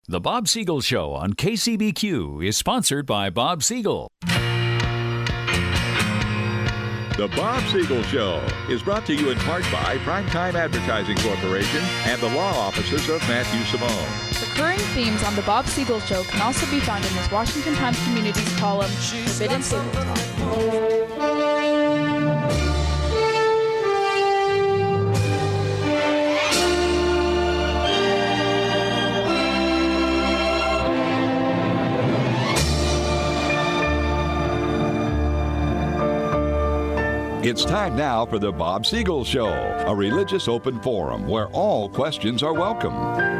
The Bob Siegel Show on KCBQ is sponsored by Bob Siegel. The Bob Siegel Show is brought to you in part by Primetime Advertising Corporation and the law offices of Matthew Simone. Recurring themes on The Bob Siegel Show can also be found in his Washington Times Communities column, Forbidden Table Talk. It's time now for the Bob Siegel Show, a religious open forum where all questions are welcome.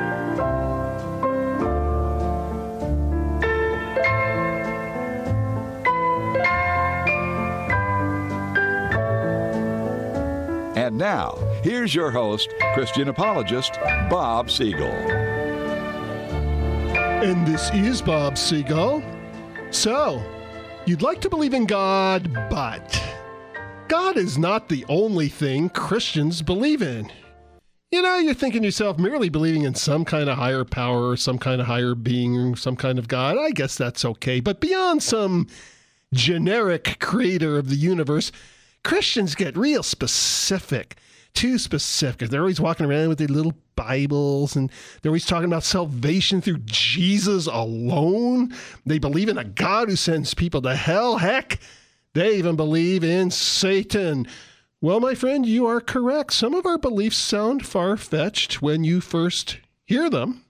And now, here's your host, Christian apologist, Bob Siegel. And this is Bob Siegel. So, you'd like to believe in God, but God is not the only thing Christians believe in. You know, you're thinking to yourself, merely believing in some kind of higher power or some kind of higher being, some kind of God, I guess that's okay. But beyond some generic creator of the universe, Christians get real specific, too specific. They're always walking around with their little Bibles, and they're always talking about salvation through Jesus alone. They believe in a God who sends people to hell. Heck, they even believe in Satan. Well, my friend, you are correct. Some of our beliefs sound far-fetched when you first hear them.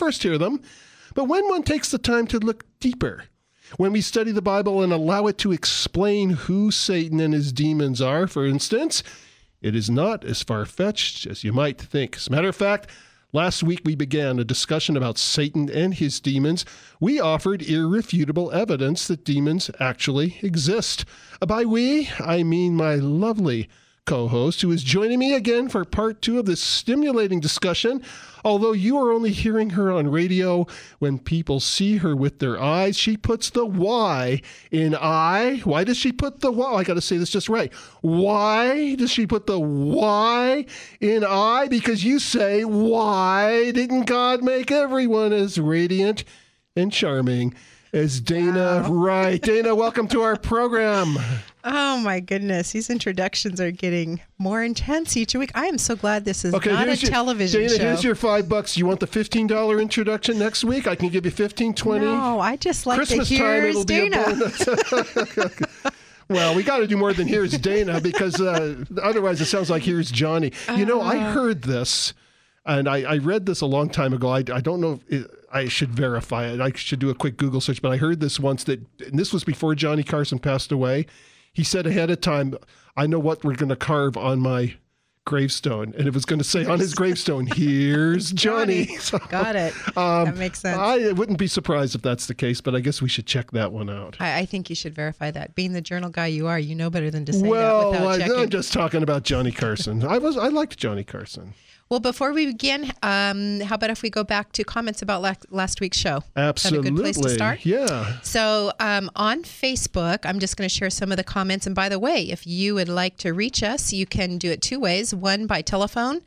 But when one takes the time to look deeper, when we study the Bible and allow it to explain who Satan and his demons are, for instance, it is not as far-fetched as you might think. As a matter of fact, last week we began a discussion about Satan and his demons. We offered irrefutable evidence that demons actually exist. By we, I mean my lovely co-host, who is joining me again for part 2 of this stimulating discussion. Although you are only hearing her on radio, when people see her with their eyes, she puts the Y in I. Why does she put the Y? I got to say this just right. Why does she put the Y in I? Because you say, why didn't God make everyone as radiant and charming as Dana? Wow. Right. Dana, welcome to our program. Oh, my goodness. These introductions are getting more intense each week. I am so glad this is not a television Dana, show. Here's your $5. You want the $15 introduction next week? I can give you $15, $20. No, I just like Christmas to hear time, it'll Dana. Be a bonus. Well, we got to do more than here's Dana, because otherwise it sounds like here's Johnny. You know, I heard this, and I read this a long time ago. I don't know if I should verify it. I should do a quick Google search, but I heard this once, and this was before Johnny Carson passed away. He said ahead of time, I know what we're going to carve on my gravestone. And it was going to say on his gravestone, here's Johnny. So, got it. That makes sense. I wouldn't be surprised if that's the case, but I guess we should check that one out. I think you should verify that. Being the journal guy you are, you know better than to say that without checking. I'm just talking about Johnny Carson. I liked Johnny Carson. Well, before we begin, how about if we go back to comments about last week's show? Absolutely. Is that a good place to start? Yeah. So on Facebook, I'm just going to share some of the comments. And by the way, if you would like to reach us, you can do it 2 ways. One, by telephone,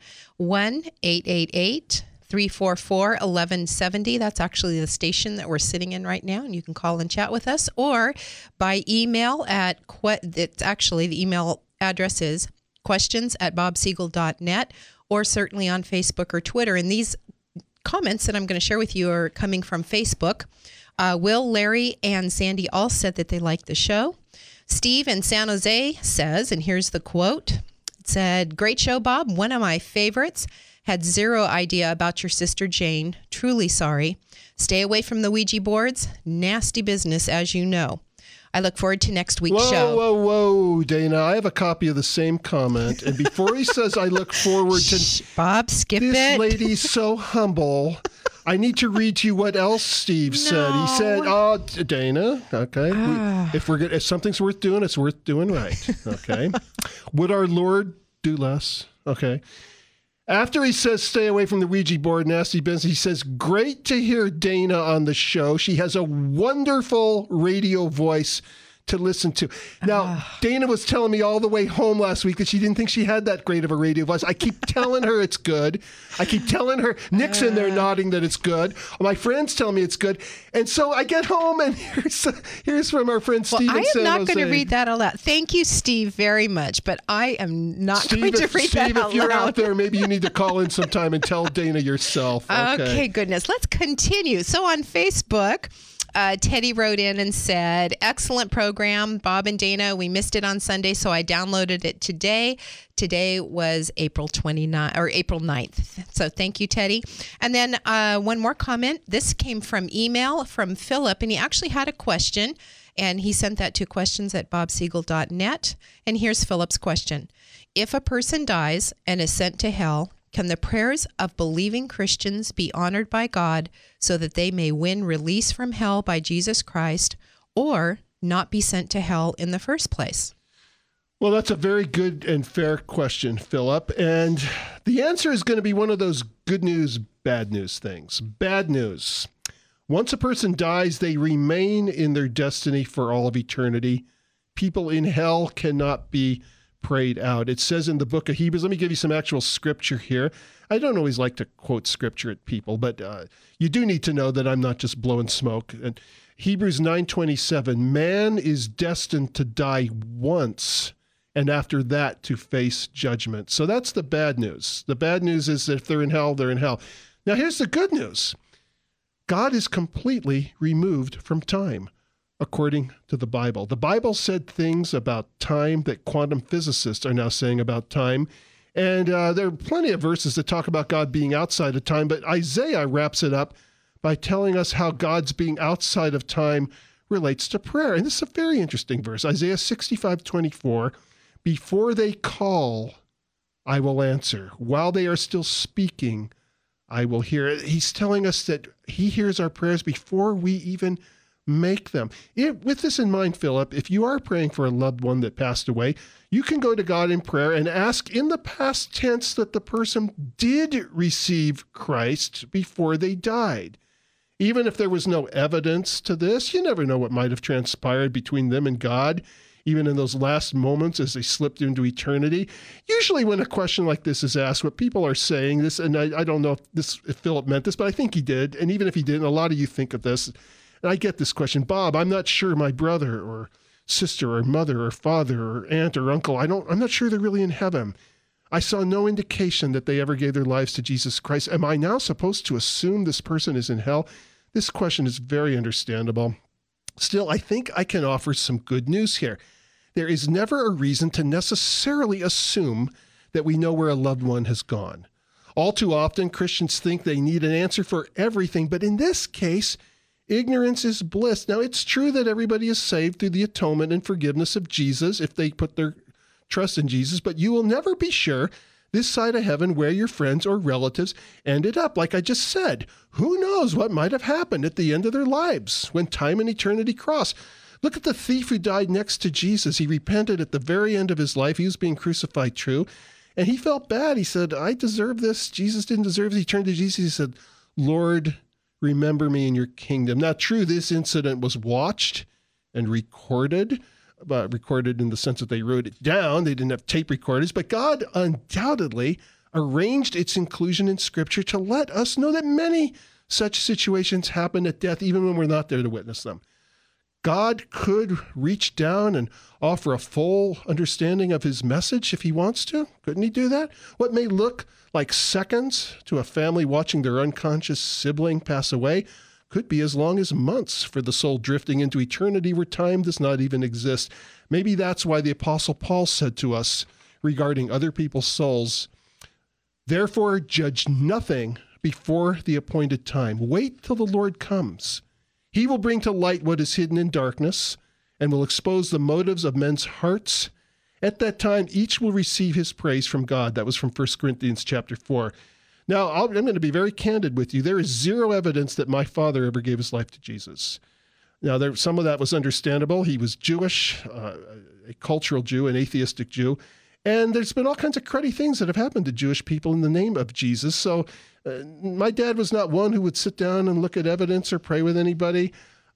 1-888-344-1170. That's actually the station that we're sitting in right now, and you can call and chat with us. Or by email it's actually the email address is questions@bobsiegel.net. Or certainly on Facebook or Twitter. And these comments that I'm going to share with you are coming from Facebook. Will, Larry, and Sandy all said that they liked the show. Steve in San Jose says, and here's the quote, it said, "Great show, Bob. One of my favorites. Had zero idea about your sister Jane. Truly sorry. Stay away from the Ouija boards. Nasty business, as you know. I look forward to next week's show." Whoa, Dana. I have a copy of the same comment. And before he says I look forward to... Bob, skip this it. This lady's so humble. I need to read to you what else Steve said. He said, "Oh, Dana, okay, if something's worth doing, it's worth doing right, okay? Would our Lord do less? Okay." After he says, "Stay away from the Ouija board, nasty business," he says, "Great to hear Dana on the show. She has a wonderful radio voice to listen to. Now, Dana was telling me all the way home last week that she didn't think she had that great of a radio voice. I keep telling her it's good. I keep telling her, Nick's in there nodding that it's good. My friends tell me it's good. And so I get home, and here's from our friend Steve in San Jose. I am not going to read that out loud. Thank you, Steve, very much, but I am not going to read that out loud. If you're out there, maybe you need to call in sometime and tell Dana yourself. Okay, goodness. Let's continue. So on Facebook, Teddy wrote in and said, excellent program, Bob and Dana. We missed it on Sunday, so I downloaded it today. Today was April 9th. So thank you, Teddy. And then one more comment. This came from email from Philip, and he actually had a question, and he sent that to questions@bobsiegel.net. And here's Philip's question. If a person dies and is sent to hell, can the prayers of believing Christians be honored by God so that they may win release from hell by Jesus Christ, or not be sent to hell in the first place? Well, that's a very good and fair question, Philip. And the answer is going to be one of those good news, bad news things. Bad news. Once a person dies, they remain in their destiny for all of eternity. People in hell cannot be prayed out. It says in the book of Hebrews, let me give you some actual scripture here. I don't always like to quote scripture at people, but you do need to know that I'm not just blowing smoke. And Hebrews 9:27, man is destined to die once, and after that to face judgment. So that's the bad news. The bad news is that if they're in hell, they're in hell. Now here's the good news. God is completely removed from time, according to the Bible. The Bible said things about time that quantum physicists are now saying about time. And there are plenty of verses that talk about God being outside of time, but Isaiah wraps it up by telling us how God's being outside of time relates to prayer. And this is a very interesting verse. Isaiah 65:24, before they call, I will answer. While they are still speaking, I will hear. He's telling us that he hears our prayers before we even make them. With this in mind, Philip, if you are praying for a loved one that passed away, you can go to God in prayer and ask in the past tense that the person did receive Christ before they died. Even if there was no evidence to this, you never know what might have transpired between them and God, even in those last moments as they slipped into eternity. Usually when a question like this is asked, what people are saying, this, and I don't know if Philip meant this, but I think he did. And even if he didn't, a lot of you think of this. And I get this question, Bob, I'm not sure my brother or sister or mother or father or aunt or uncle, I'm not sure they're really in heaven. I saw no indication that they ever gave their lives to Jesus Christ. Am I now supposed to assume this person is in hell? This question is very understandable. Still, I think I can offer some good news here. There is never a reason to necessarily assume that we know where a loved one has gone. All too often, Christians think they need an answer for everything, but in this case, ignorance is bliss. Now, it's true that everybody is saved through the atonement and forgiveness of Jesus if they put their trust in Jesus, but you will never be sure this side of heaven where your friends or relatives ended up. Like I just said, who knows what might have happened at the end of their lives when time and eternity cross. Look at the thief who died next to Jesus. He repented at the very end of his life. He was being crucified, true, and he felt bad. He said, I deserve this. Jesus didn't deserve it. He turned to Jesus. He said, Lord, remember me in your kingdom. Now, true, this incident was watched and recorded, but recorded in the sense that they wrote it down. They didn't have tape recorders, but God undoubtedly arranged its inclusion in Scripture to let us know that many such situations happen at death, even when we're not there to witness them. God could reach down and offer a full understanding of his message if he wants to. Couldn't he do that? What may look like seconds to a family watching their unconscious sibling pass away could be as long as months for the soul drifting into eternity where time does not even exist. Maybe that's why the Apostle Paul said to us regarding other people's souls, therefore judge nothing before the appointed time. Wait till the Lord comes. He will bring to light what is hidden in darkness and will expose the motives of men's hearts. At that time, each will receive his praise from God. That was from 1 Corinthians chapter 4. Now, I'm going to be very candid with you. There is zero evidence that my father ever gave his life to Jesus. Now, some of that was understandable. He was Jewish, a cultural Jew, an atheistic Jew. And there's been all kinds of cruddy things that have happened to Jewish people in the name of Jesus. So my dad was not one who would sit down and look at evidence or pray with anybody.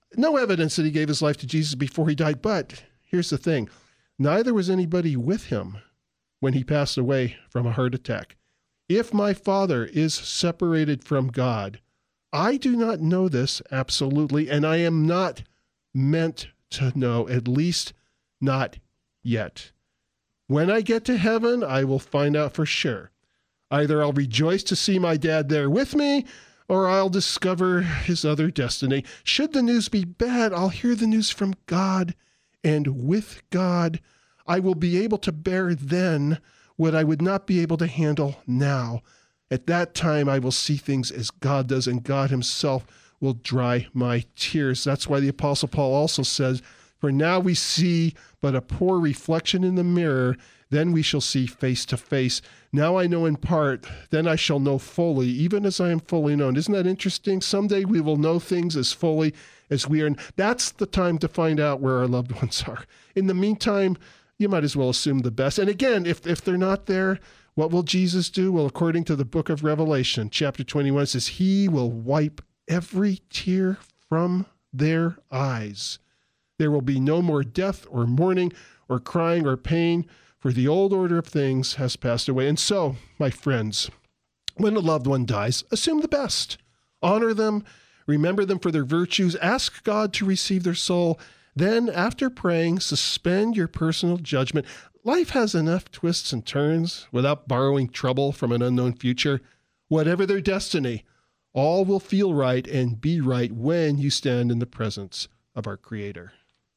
No evidence that he gave his life to Jesus before he died. But here's the thing. Neither was anybody with him when he passed away from a heart attack. If my Father is separated from God, I do not know this absolutely, and I am not meant to know, at least not yet. When I get to heaven, I will find out for sure. Either I'll rejoice to see my dad there with me, or I'll discover his other destiny. Should the news be bad, I'll hear the news from God, and with God, I will be able to bear then what I would not be able to handle now. At that time, I will see things as God does, and God himself will dry my tears. That's why the Apostle Paul also says, for now we see but a poor reflection in the mirror, then we shall see face to face. Now I know in part, then I shall know fully, even as I am fully known. Isn't that interesting? Someday we will know things as fully as we are. That's the time to find out where our loved ones are. In the meantime, you might as well assume the best. And again, if they're not there, what will Jesus do? Well, according to the book of Revelation, chapter 21, it says, he will wipe every tear from their eyes. There will be no more death or mourning or crying or pain, for the old order of things has passed away. And so, my friends, when a loved one dies, assume the best. Honor them, remember them for their virtues, ask God to receive their soul. Then, after praying, suspend your personal judgment. Life has enough twists and turns without borrowing trouble from an unknown future. Whatever their destiny, all will feel right and be right when you stand in the presence of our Creator.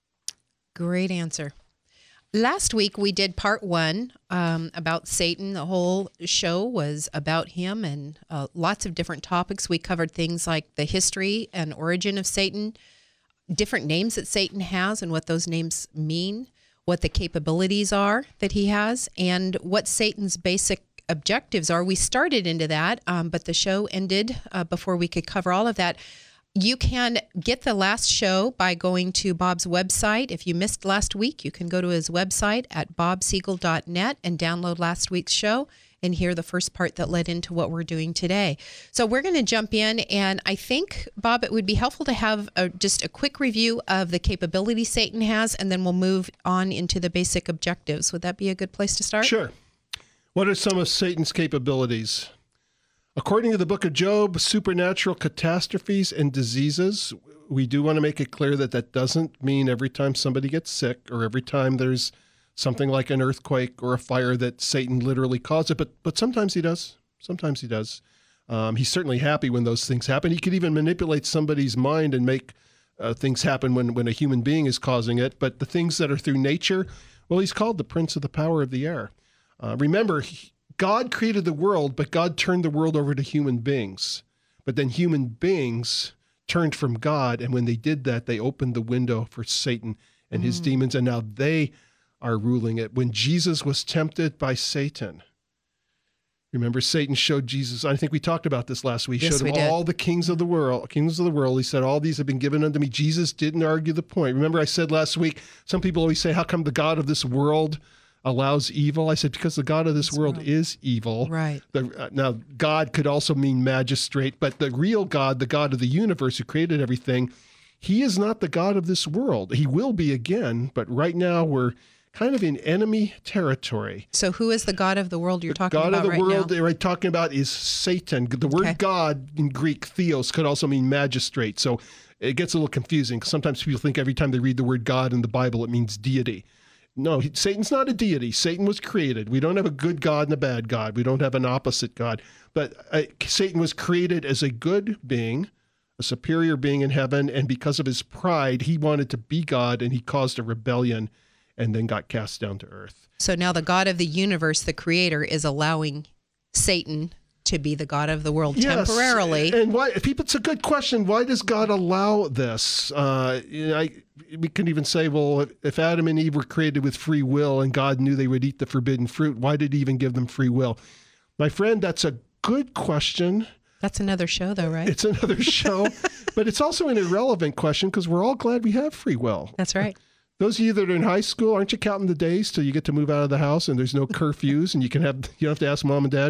Great answer. Last week we did part 1 about Satan. The whole show was about him and lots of different topics. We covered things like the history and origin of Satan, different names that Satan has and what those names mean, what the capabilities are that he has, and what Satan's basic objectives are. We started into that, but the show ended before we could cover all of that. You can get the last show by going to Bob's website. If you missed last week, you can go to his website at bobsiegel.net and download last week's show and hear the first part that led into what we're doing today. So we're going to jump in, and I think, Bob, it would be helpful to have just a quick review of the capability Satan has, and then we'll move on into the basic objectives. Would that be a good place to start? Sure. What are some of Satan's capabilities? According to the book of Job, supernatural catastrophes and diseases. We do want to make it clear that that doesn't mean every time somebody gets sick or every time there's something like an earthquake or a fire that Satan literally caused it, but sometimes he does. Sometimes he does. He's certainly happy when those things happen. He could even manipulate somebody's mind and make things happen when a human being is causing it. But the things that are through nature, well, he's called the prince of the power of the air. Remember, God created the world, but God turned the world over to human beings. But then human beings turned from God, and when they did that, they opened the window for Satan and his demons, and now they are ruling it. When Jesus was tempted by Satan, remember, Satan showed Jesus, I think we talked about this last week, Yes, showed him all the kings of the world. He said, all these have been given unto me. Jesus didn't argue the point. Remember, I said last week, some people always say, how come the God of this world allows evil? I said, because the God of this world is evil. Right. Now, God could also mean magistrate, but the real God, the God of the universe who created everything, he is not the God of this world. He will be again, but right now we're kind of in enemy territory. So who is the God of the world you're talking about right now? God of the world they're talking about is Satan. The word God in Greek, theos, could also mean magistrate. So it gets a little confusing. Sometimes people think every time they read the word God in the Bible, it means deity. No, Satan's not a deity. Satan was created. We don't have a good God and a bad God. We don't have an opposite God. But Satan was created as a good being, a superior being in heaven, and because of his pride, he wanted to be God, and he caused a rebellion and then got cast down to earth. So now the God of the universe, the creator, is allowing Satan to be the God of the world temporarily. And why? It's a good question. Why does God allow this? We can even say, well, if Adam and Eve were created with free will and God knew they would eat the forbidden fruit, why did he even give them free will? My friend, that's a good question. That's another show, though, right? It's another show, but it's also an irrelevant question because we're all glad we have free will. That's right. Those of you that are in high school, aren't you counting the days till you get to move out of the house and there's no curfews and you don't have to ask mom and dad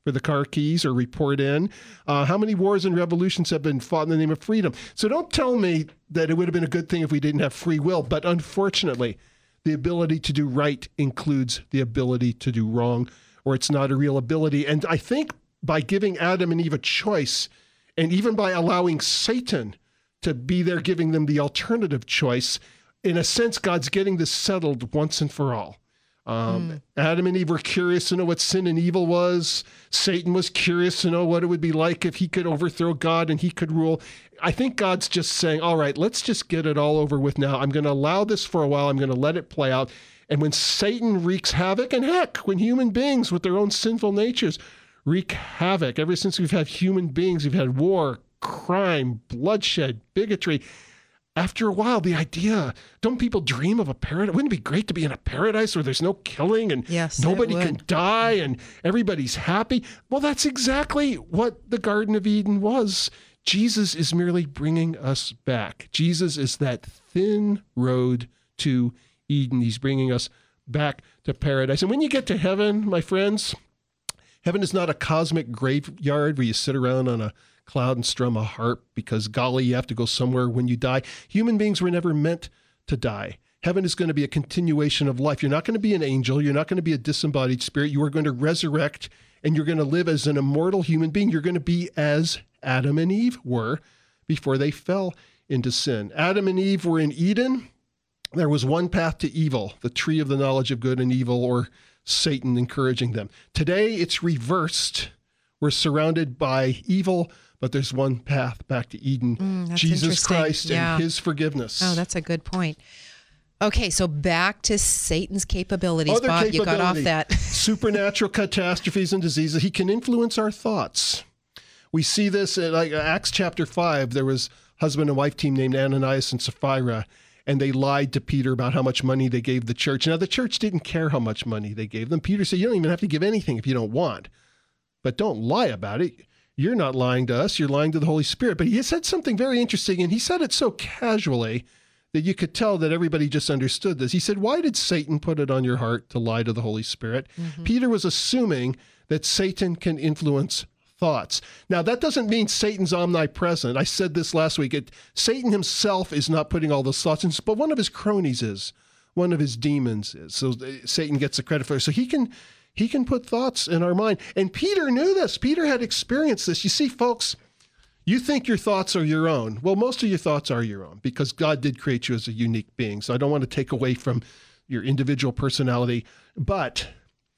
for the car keys or report in. How many wars and revolutions have been fought in the name of freedom? So don't tell me that it would have been a good thing if we didn't have free will. But unfortunately, the ability to do right includes the ability to do wrong, or it's not a real ability. And I think by giving Adam and Eve a choice, and even by allowing Satan to be there, giving them the alternative choice, in a sense, God's getting this settled once and for all. Adam and Eve were curious to know what sin and evil was. Satan was curious to know what it would be like if he could overthrow God and he could rule. I think God's just saying, all right, let's just get it all over with now. I'm going to allow this for a while. I'm going to let it play out. And when Satan wreaks havoc, and heck, when human beings with their own sinful natures wreak havoc, ever since we've had human beings, we've had war, crime, bloodshed, bigotry. After a while, the idea, don't people dream of a paradise? Wouldn't it be great to be in a paradise where there's no killing and nobody can die and everybody's happy? Well, that's exactly what the Garden of Eden was. Jesus is merely bringing us back. Jesus is that thin road to Eden. He's bringing us back to paradise. And when you get to heaven, my friends, heaven is not a cosmic graveyard where you sit around on a cloud and strum a harp because, golly, you have to go somewhere when you die. Human beings were never meant to die. Heaven is going to be a continuation of life. You're not going to be an angel. You're not going to be a disembodied spirit. You are going to resurrect, and you're going to live as an immortal human being. You're going to be as Adam and Eve were before they fell into sin. Adam and Eve were in Eden. There was one path to evil, the tree of the knowledge of good and evil, or Satan encouraging them. Today, it's reversed. We're surrounded by evil, but there's one path back to Eden, Jesus Christ and his forgiveness. Oh, that's a good point. Okay, so back to Satan's capabilities, Bob. You got off that. Supernatural catastrophes and diseases. He can influence our thoughts. We see this in Acts chapter 5. There was a husband and wife team named Ananias and Sapphira, and they lied to Peter about how much money they gave the church. Now, the church didn't care how much money they gave them. Peter said, you don't even have to give anything if you don't want. But don't lie about it. You're not lying to us. You're lying to the Holy Spirit. But he said something very interesting, and he said it so casually that you could tell that everybody just understood this. He said, why did Satan put it on your heart to lie to the Holy Spirit? Mm-hmm. Peter was assuming that Satan can influence thoughts. Now, that doesn't mean Satan's omnipresent. I said this last week. Satan himself is not putting all those thoughts in, but one of his cronies is. One of his demons is. So Satan gets the credit for it. So he can put thoughts in our mind. And Peter knew this. Peter had experienced this. You see, folks, you think your thoughts are your own. Well, most of your thoughts are your own because God did create you as a unique being. So I don't want to take away from your individual personality. But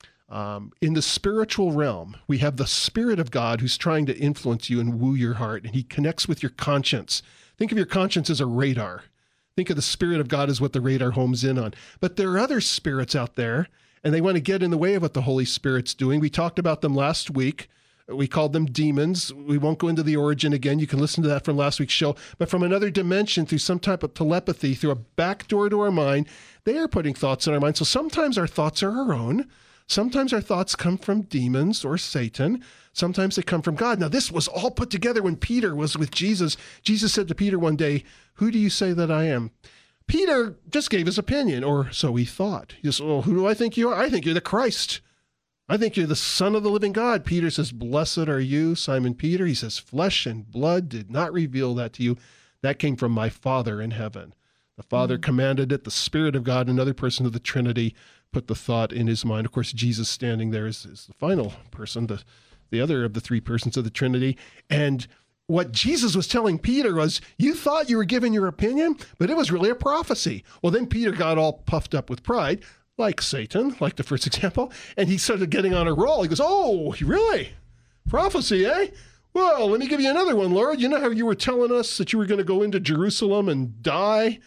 in the spiritual realm, we have the Spirit of God who's trying to influence you and woo your heart. And he connects with your conscience. Think of your conscience as a radar. Think of the Spirit of God as what the radar homes in on. But there are other spirits out there, and they want to get in the way of what the Holy Spirit's doing. We talked about them last week. We called them demons. We won't go into the origin again. You can listen to that from last week's show. But from another dimension, through some type of telepathy, through a back door to our mind, they are putting thoughts in our mind. So sometimes our thoughts are our own. Sometimes our thoughts come from demons or Satan. Sometimes they come from God. Now, this was all put together when Peter was with Jesus. Jesus said to Peter one day, "Who do you say that I am?" Peter just gave his opinion, or so he thought. He said, "Well, who do I think you are?" "I think you're the Christ. I think you're the Son of the living God." Peter says, "Blessed are you, Simon Peter." He says, "Flesh and blood did not reveal that to you. That came from my Father in heaven." The Father commanded it. The Spirit of God, another person of the Trinity, put the thought in his mind. Of course, Jesus standing there is the final person, the other of the three persons of the Trinity. And what Jesus was telling Peter was, you thought you were giving your opinion, but it was really a prophecy. Well, then Peter got all puffed up with pride, like Satan, like the first example, and he started getting on a roll. He goes, "Oh, really? Prophecy, eh? Well, let me give you another one, Lord. You know how you were telling us that you were going to go into Jerusalem and die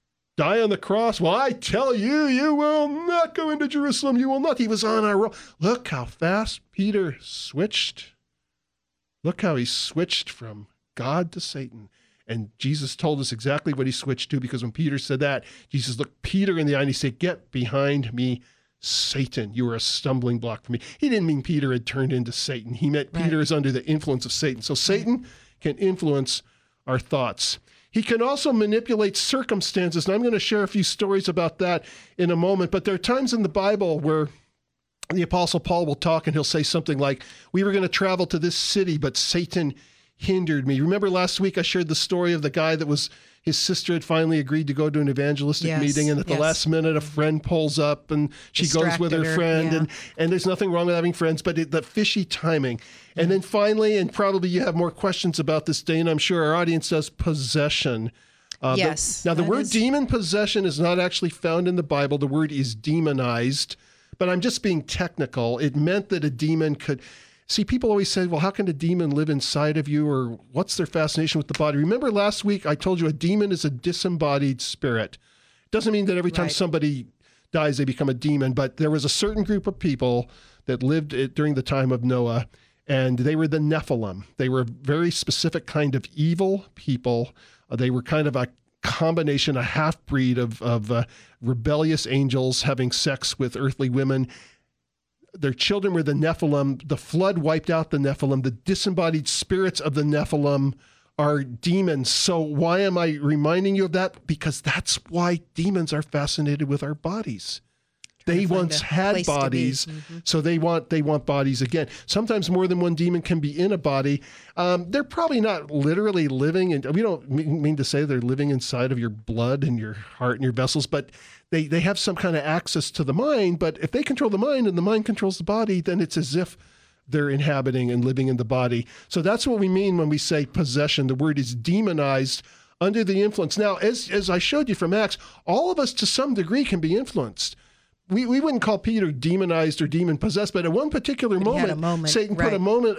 on the cross? Well, I tell you, you will not go into Jerusalem. You will not." He was on a roll. Look how fast Peter switched. Look how he switched from God to Satan. And Jesus told us exactly what he switched to, because when Peter said that, Jesus looked Peter in the eye and he said, "Get behind me, Satan. You are a stumbling block for me." He didn't mean Peter had turned into Satan. He meant Peter is under the influence of Satan. So Satan can influence our thoughts. He can also manipulate circumstances. And I'm going to share a few stories about that in a moment. But there are times in the Bible where the Apostle Paul will talk and he'll say something like, we were going to travel to this city, but Satan hindered me. Remember last week I shared the story of the guy that was, his sister had finally agreed to go to an evangelistic meeting, and at the last minute a friend pulls up and she goes with her friend, and there's nothing wrong with having friends, but the fishy timing. And then finally, and probably you have more questions about this, Dana, I'm sure our audience does, possession. Yes. The word demon possession is not actually found in the Bible. The word is demonized, but I'm just being technical. It meant that a demon could... See, people always say, well, how can a demon live inside of you, or what's their fascination with the body? Remember last week I told you a demon is a disembodied spirit. It doesn't mean that every time somebody dies they become a demon, but there was a certain group of people that lived during the time of Noah, and they were the Nephilim. They were a very specific kind of evil people. They were kind of a combination, a half-breed of rebellious angels having sex with earthly women. Their children were the Nephilim. The flood wiped out the Nephilim. The disembodied spirits of the Nephilim are demons. So why am I reminding you of that? Because that's why demons are fascinated with our bodies. They once had bodies, so they want bodies again. Sometimes more than one demon can be in a body. They're probably not literally living, and we don't mean to say they're living inside of your blood and your heart and your vessels, but they have some kind of access to the mind. But if they control the mind and the mind controls the body, then it's as if they're inhabiting and living in the body. So that's what we mean when we say possession. The word is demonized, under the influence. Now, as I showed you from Acts, all of us to some degree can be influenced. We wouldn't call Peter demonized or demon-possessed, but at one particular moment, Satan put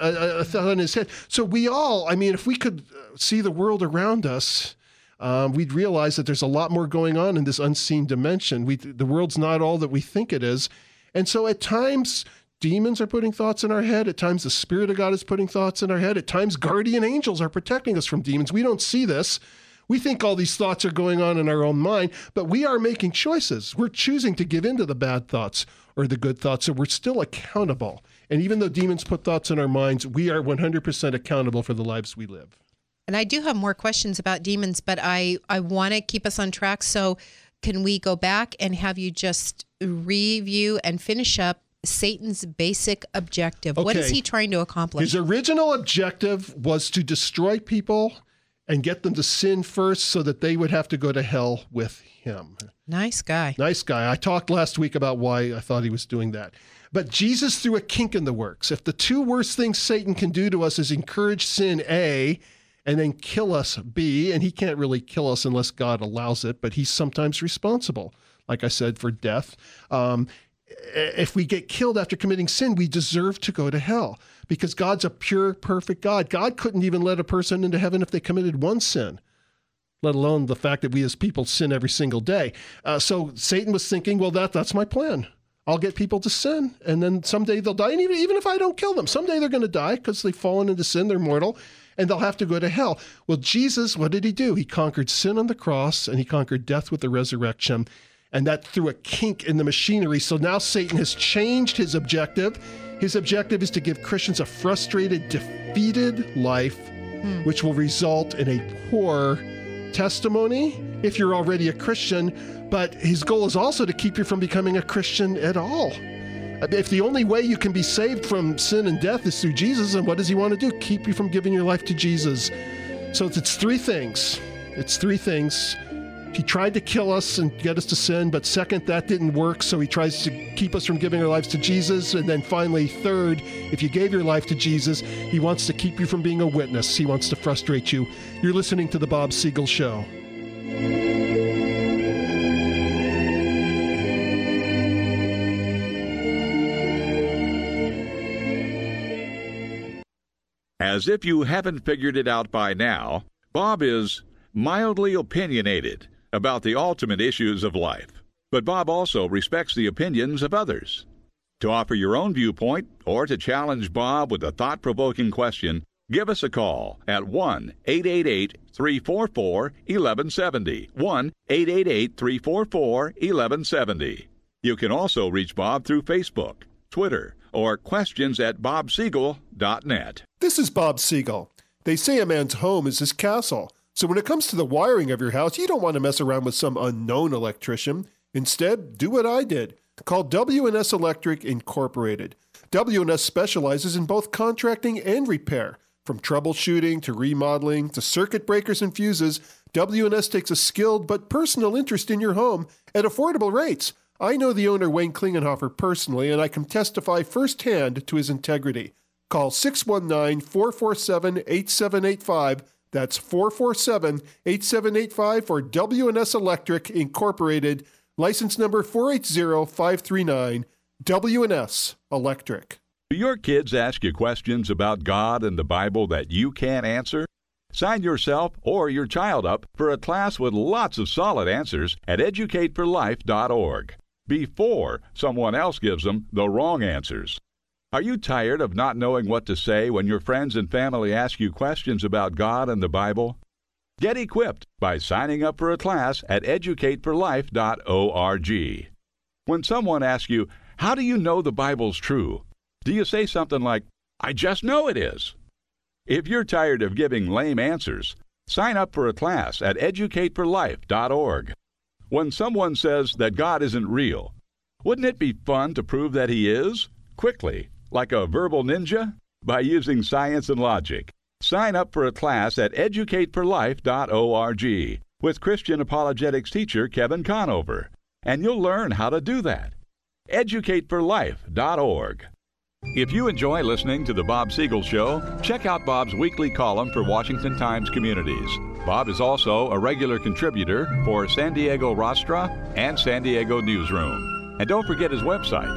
a thought on his head. So we all, I mean, if we could see the world around us, we'd realize that there's a lot more going on in this unseen dimension. The world's not all that we think it is. And so at times, demons are putting thoughts in our head. At times, the Spirit of God is putting thoughts in our head. At times, guardian angels are protecting us from demons. We don't see this. We think all these thoughts are going on in our own mind, but we are making choices. We're choosing to give in to the bad thoughts or the good thoughts, so we're still accountable. And even though demons put thoughts in our minds, we are 100% accountable for the lives we live. And I do have more questions about demons, but I want to keep us on track. So can we go back and have you just review and finish up Satan's basic objective? Okay. What is he trying to accomplish? His original objective was to destroy people and get them to sin first so that they would have to go to hell with him. Nice guy. Nice guy. I talked last week about why I thought he was doing that. But Jesus threw a kink in the works. If the two worst things Satan can do to us is encourage sin, A, and then kill us, B, and he can't really kill us unless God allows it, but he's sometimes responsible, like I said, for death. If we get killed after committing sin, we deserve to go to hell because God's a pure, perfect God. God couldn't even let a person into heaven if they committed one sin, let alone the fact that we as people sin every single day. So Satan was thinking, well, that's my plan. I'll get people to sin, and then someday they'll die. And even if I don't kill them, someday they're going to die because they've fallen into sin. They're mortal, and they'll have to go to hell. Well, Jesus, what did he do? He conquered sin on the cross, and he conquered death with the resurrection. And that threw a kink in the machinery. So now Satan has changed his objective. His objective is to give Christians a frustrated, defeated life, which will result in a poor testimony if you're already a Christian. But his goal is also to keep you from becoming a Christian at all. If the only way you can be saved from sin and death is through Jesus, then what does he want to do? Keep you from giving your life to Jesus. So it's three things. It's three things. He tried to kill us and get us to sin, but second, that didn't work, so he tries to keep us from giving our lives to Jesus. And then finally, third, if you gave your life to Jesus, he wants to keep you from being a witness. He wants to frustrate you. You're listening to The Bob Siegel Show. As if you haven't figured it out by now, Bob is mildly opinionated about the ultimate issues of life. But Bob also respects the opinions of others. To offer your own viewpoint or to challenge Bob with a thought-provoking question, give us a call at 1-888-344-1170. 1-888-344-1170. You can also reach Bob through Facebook, Twitter, or questions@bobsiegel.net. This is Bob Siegel. They say a man's home is his castle. So when it comes to the wiring of your house, you don't want to mess around with some unknown electrician. Instead, do what I did. Call W&S Electric Incorporated. W&S specializes in both contracting and repair. From troubleshooting to remodeling to circuit breakers and fuses, W&S takes a skilled but personal interest in your home at affordable rates. I know the owner, Wayne Klingenhofer, personally, and I can testify firsthand to his integrity. Call 619-447-8785. That's 447-8785 for W&S Electric Incorporated. License number 480539. W&S Electric. Do your kids ask you questions about God and the Bible that you can't answer? Sign yourself or your child up for a class with lots of solid answers at educateforlife.org before someone else gives them the wrong answers. Are you tired of not knowing what to say when your friends and family ask you questions about God and the Bible? Get equipped by signing up for a class at educateforlife.org. When someone asks you, "How do you know the Bible's true?" do you say something like, "I just know it is"? If you're tired of giving lame answers, sign up for a class at educateforlife.org. When someone says that God isn't real, wouldn't it be fun to prove that He is? Quickly, like a verbal ninja? By using science and logic. Sign up for a class at educateforlife.org with Christian apologetics teacher Kevin Conover, and you'll learn how to do that. educateforlife.org. If you enjoy listening to The Bob Siegel Show, check out Bob's weekly column for Washington Times Communities. Bob is also a regular contributor for San Diego Rostra and San Diego Newsroom. And don't forget his website,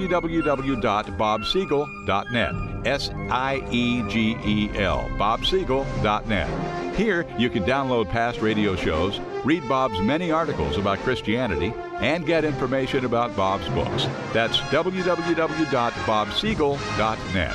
www.bobsiegel.net, S-I-E-G-E-L, bobsiegel.net. Here, you can download past radio shows, read Bob's many articles about Christianity, and get information about Bob's books. That's www.bobsiegel.net.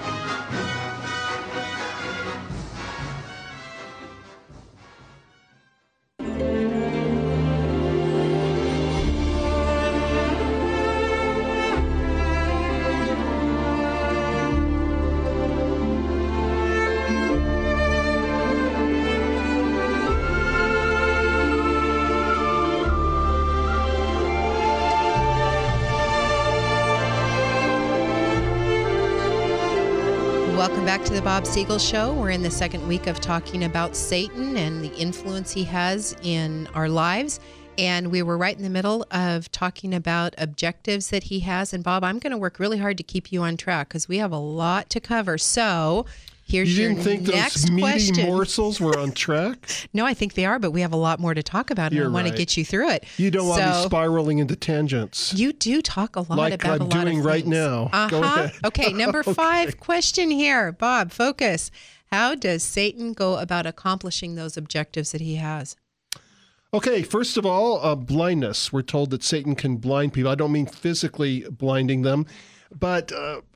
Welcome back to the Bob Siegel Show. We're in the second week of talking about Satan and the influence he has in our lives. And we were right in the middle of talking about objectives that he has. And Bob, I'm going to work really hard to keep you on track because we have a lot to cover. So here's your next question. You didn't think those meaty morsels were on track? No, I think they are, but we have a lot more to talk about, and I want to get you through it. You don't want me spiraling into tangents. You do talk a lot like about a lot of things. Like I'm doing right now. Go ahead. Okay, number 5 question here. Bob, focus. How does Satan go about accomplishing those objectives that he has? Okay, first of all, blindness. We're told that Satan can blind people. I don't mean physically blinding them, but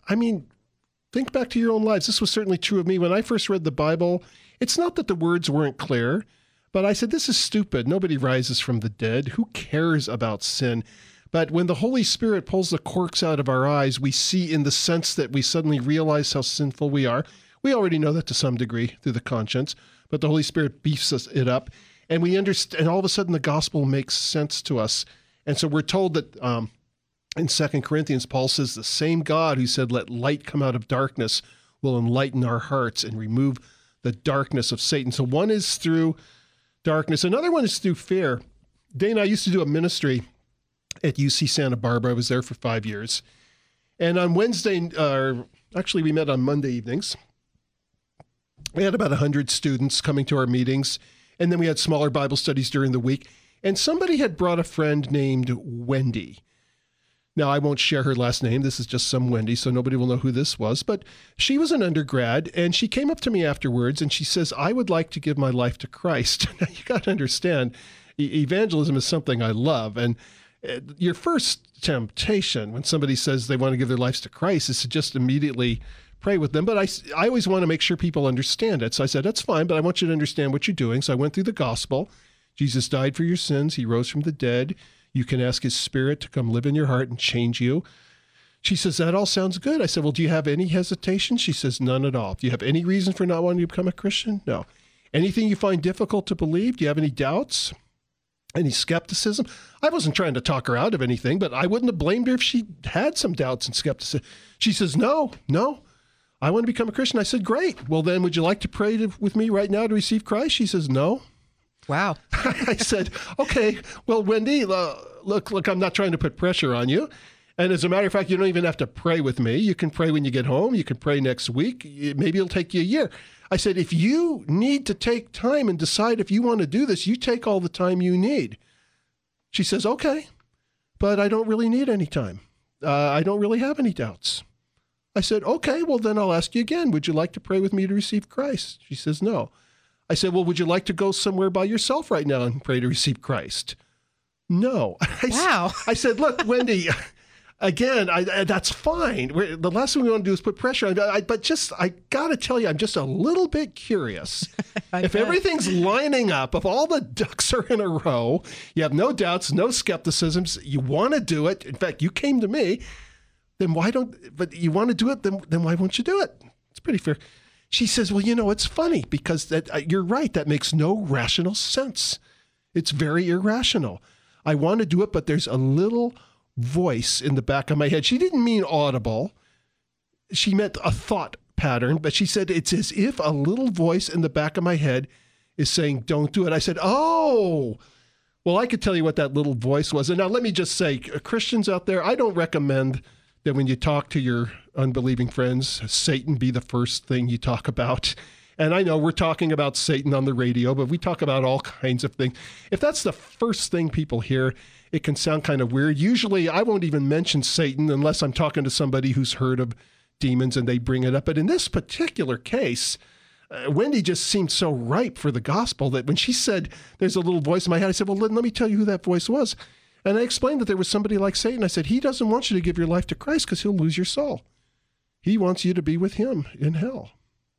think back to your own lives. This was certainly true of me. When I first read the Bible, it's not that the words weren't clear, but I said, this is stupid. Nobody rises from the dead. Who cares about sin? But when the Holy Spirit pulls the corks out of our eyes, we see in the sense that we suddenly realize how sinful we are. We already know that to some degree through the conscience, but the Holy Spirit beefs it up. And we understand, and all of a sudden the gospel makes sense to us. And so we're told that in 2 Corinthians, Paul says the same God who said, let light come out of darkness will enlighten our hearts and remove the darkness of Satan. So one is through darkness. Another one is through fear. Dana and I used to do a ministry at UC Santa Barbara. I was there for 5 years. And on Wednesday, actually we met on Monday evenings. We had about 100 students coming to our meetings. And then we had smaller Bible studies during the week. And somebody had brought a friend named Wendy. Now, I won't share her last name. This is just some Wendy, so nobody will know who this was. But she was an undergrad, and she came up to me afterwards, and she says, I would like to give my life to Christ. Now, you got to understand, evangelism is something I love. And your first temptation when somebody says they want to give their lives to Christ is to just immediately pray with them. But I always want to make sure people understand it. So I said, that's fine, but I want you to understand what you're doing. So I went through the gospel. Jesus died for your sins. He rose from the dead. You can ask his spirit to come live in your heart and change you. She says, that all sounds good. I said, well, do you have any hesitation? She says, none at all. Do you have any reason for not wanting to become a Christian? No. Anything you find difficult to believe? Do you have any doubts? any skepticism? I wasn't trying to talk her out of anything, but I wouldn't have blamed her if she had some doubts and skepticism. She says, no, I want to become a Christian. I said, great. Well, then would you like to pray with me right now to receive Christ? She says, no. Wow. I said, okay, well, Wendy, look, I'm not trying to put pressure on you. And as a matter of fact, you don't even have to pray with me. You can pray when you get home. You can pray next week. Maybe it'll take you a year. I said, if you need to take time and decide if you want to do this, you take all the time you need. She says, okay, but I don't really need any time. I don't really have any doubts. I said, okay, well, then I'll ask you again. Would you like to pray with me to receive Christ? She says, no. I said, well, would you like to go somewhere by yourself right now and pray to receive Christ? No. Wow. I said, look, Wendy, again, that's fine. The last thing we want to do is put pressure on. But I got to tell you, I'm just a little bit curious. If everything's lining up, if all the ducks are in a row, you have no doubts, no skepticisms, you want to do it. In fact, you came to me, then but you want to do it, then why won't you do it? It's pretty fair. She says, well, it's funny because you're right. That makes no rational sense. It's very irrational. I want to do it, but there's a little voice in the back of my head. She didn't mean audible. She meant a thought pattern, but she said it's as if a little voice in the back of my head is saying, don't do it. I said, oh, well, I could tell you what that little voice was. And now let me just say, Christians out there, I don't recommend that when you talk to your unbelieving friends, Satan be the first thing you talk about. And I know we're talking about Satan on the radio, but we talk about all kinds of things. If that's the first thing people hear, it can sound kind of weird. Usually I won't even mention Satan unless I'm talking to somebody who's heard of demons and they bring it up. But in this particular case, Wendy just seemed so ripe for the gospel that when she said, there's a little voice in my head, I said, well, let me tell you who that voice was. And I explained that there was somebody like Satan. I said, he doesn't want you to give your life to Christ because he'll lose your soul. He wants you to be with him in hell.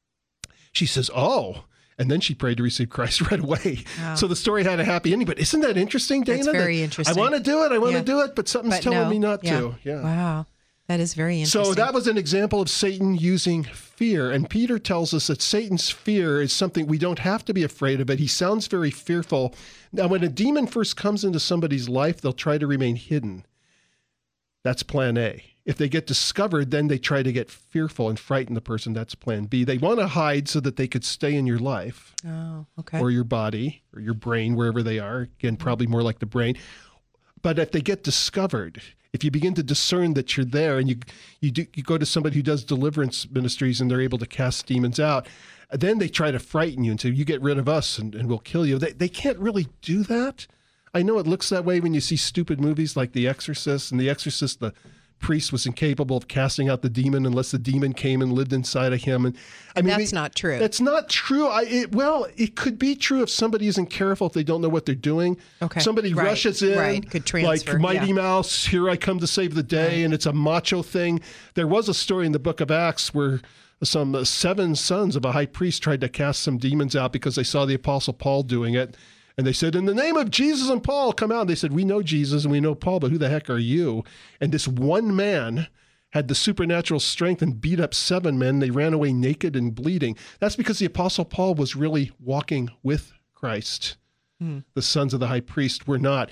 She says, oh, and then she prayed to receive Christ right away. Wow. So the story had a happy ending. But isn't that interesting, Dana? That's very interesting. I want to do it, but something's telling me not to. Yeah. Wow. That is very interesting. So that was an example of Satan using fear. And Peter tells us that Satan's fear is something we don't have to be afraid of, but he sounds very fearful. Now, when a demon first comes into somebody's life, they'll try to remain hidden. That's plan A. If they get discovered, then they try to get fearful and frighten the person. That's plan B. They want to hide so that they could stay in your life. Oh, okay. Or your body or your brain, wherever they are. Again, probably more like the brain. But if they get discovered, if you begin to discern that you're there and you go to somebody who does deliverance ministries and they're able to cast demons out, then they try to frighten you and say, you get rid of us and we'll kill you. They can't really do that. I know it looks that way when you see stupid movies like The Exorcist. And The Exorcist, the priest was incapable of casting out the demon unless the demon came and lived inside of him. And I mean, that's not true. That's not true. It could be true if somebody isn't careful, if they don't know what they're doing. Okay. Somebody rushes in, could transfer, like Mighty Mouse, here I come to save the day, and it's a macho thing. There was a story in the book of Acts where some 7 sons of a high priest tried to cast some demons out because they saw the Apostle Paul doing it. And they said, in the name of Jesus and Paul, come out. And they said, we know Jesus and we know Paul, but who the heck are you? And this one man had the supernatural strength and beat up 7 men. They ran away naked and bleeding. That's because the Apostle Paul was really walking with Christ. The sons of the high priest were not.